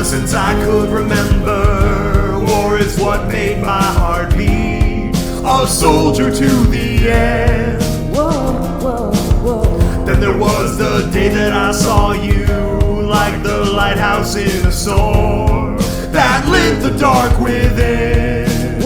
since I could remember. War is what made my heart beat, a soldier to the end. Then there was the day that I saw you, like the lighthouse in a storm that lit the dark within.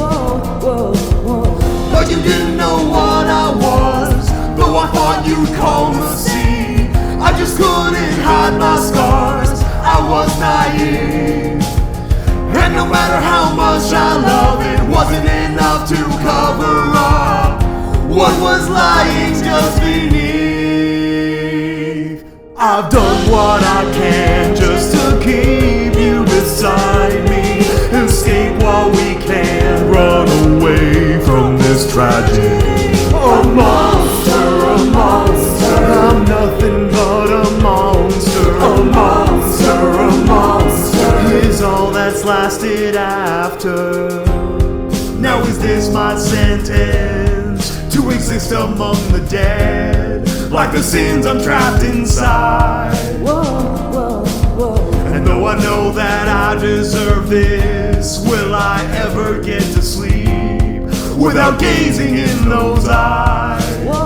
But you didn't know what I was, though I thought you'd calm the sea. I just couldn't hide my scars, I was naive. And no matter how much I love it, wasn't enough to cover up what was lying just beneath. I've done what I can just to keep you beside me. Escape while we can, run away from this tragedy. A monster, a monster, I'm nothing but a monster. A monster, a monster, is all that's lasted after. Now is this my sentence, to exist among the dead, like the sins I'm trapped inside? And though I know that I deserve this, will I ever get to sleep without gazing in those eyes?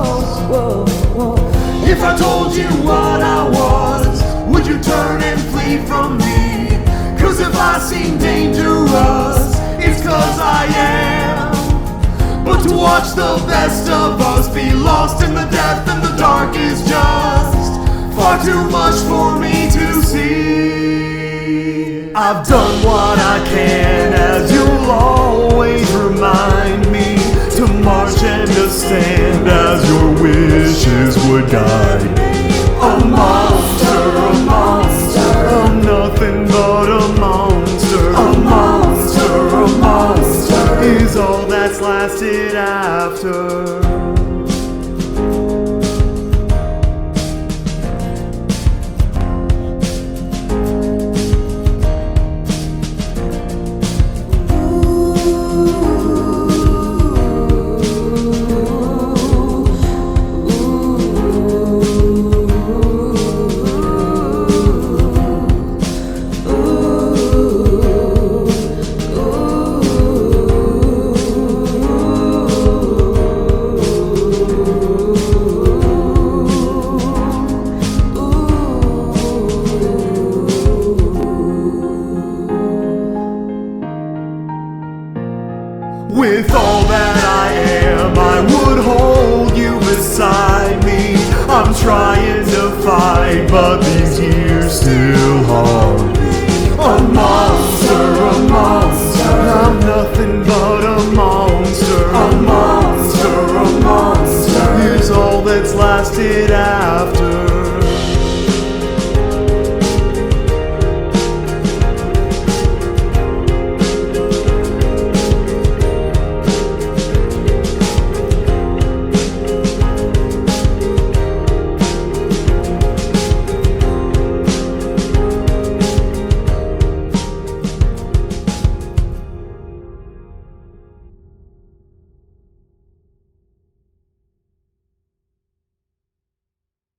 If I told you what I was, would you turn and flee from me? Cause if I seem dangerous, it's cause I am. But to watch the best of us be lost in the death and the dark is just far too much for me to see. I've done what I can, as you'll always remind me, to march and to stand as your wishes would guide me. A monster, I'm nothing but a monster. A monster is all that's lasted after. With all that I am, I would hold you beside me. I'm trying to fight, but these years still haunt me. A monster, I'm nothing but a monster. A monster, is all that's lasted after.